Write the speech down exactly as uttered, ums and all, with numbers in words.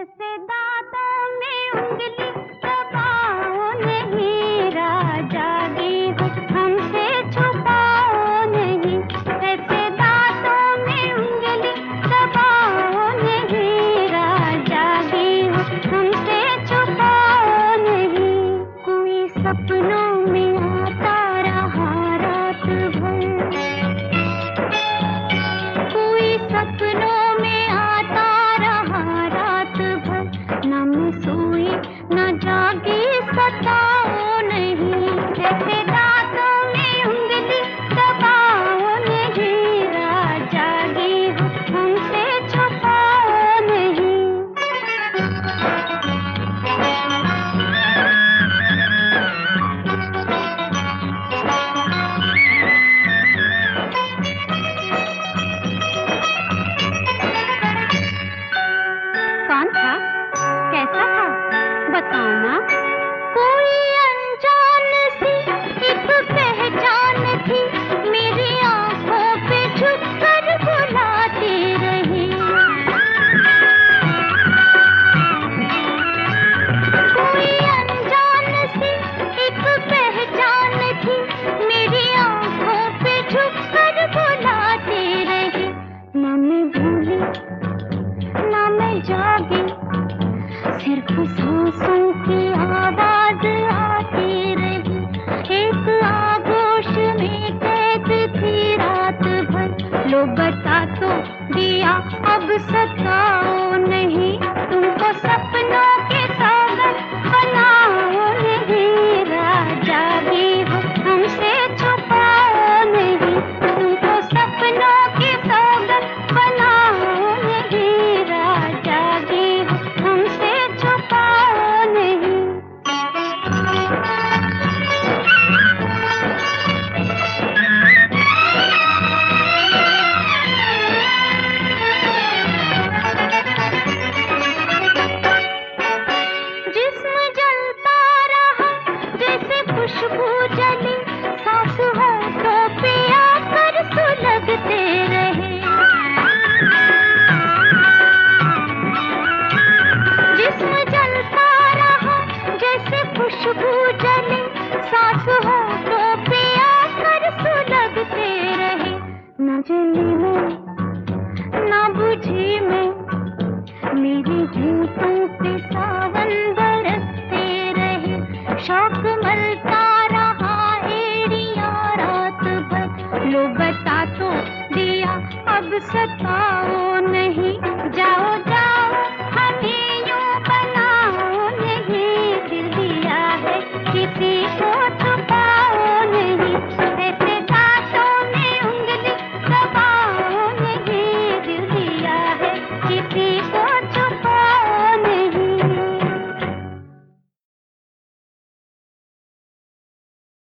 जैसे दांतों में उंगली दबाओ नहीं, राजा की हो हमसे छुपाओ नहीं। जैसे दांतों में उंगली दबाओ नहीं, राजा की हो हमसे छुपाओ नहीं। कोई सपनों में आता रहा रात भर, कोई सपनों में आता रहा रात भर, न मैं सोई न जागी सताओ नहीं। जैसे दांतों में उंगली दबाओ नहीं, राजा की हो हमसे छुपाओ नहीं। कौन था? कैसा था? बताओ ना। कोई अनजान सी एक पहचान थी, मेरी आंखों पे झुककर बुलाती रही। कोई अनजान सी एक पहचान थी, मेरी आंखों पे झुककर बुलाती रही। ना मैं भूली ना मैं जागी, सिर्फ सांसों की आवाज आती रही। एक आगोश में कैद थी रात भर, लो बता तो दिया अब सताओ नहीं। तुमको सपनों के सौगंध बनाओ नहीं, राजा भी हो हमसे छुपाओ नहीं। तुमको सपनों के सौगंध बनाओ नहीं, राजा भी हो हमसे छुपाओ नहीं। जिस्म जलता रहा जैसे खुशबू जली, सांस होठों पे आकर सुलगते रहे। जिस्म जलता रहा जैसे खुशबू जली, सांस होठों पे आकर सुलगते रहे। न जली मैं न बुझी मैं, मेरे होठों पे सा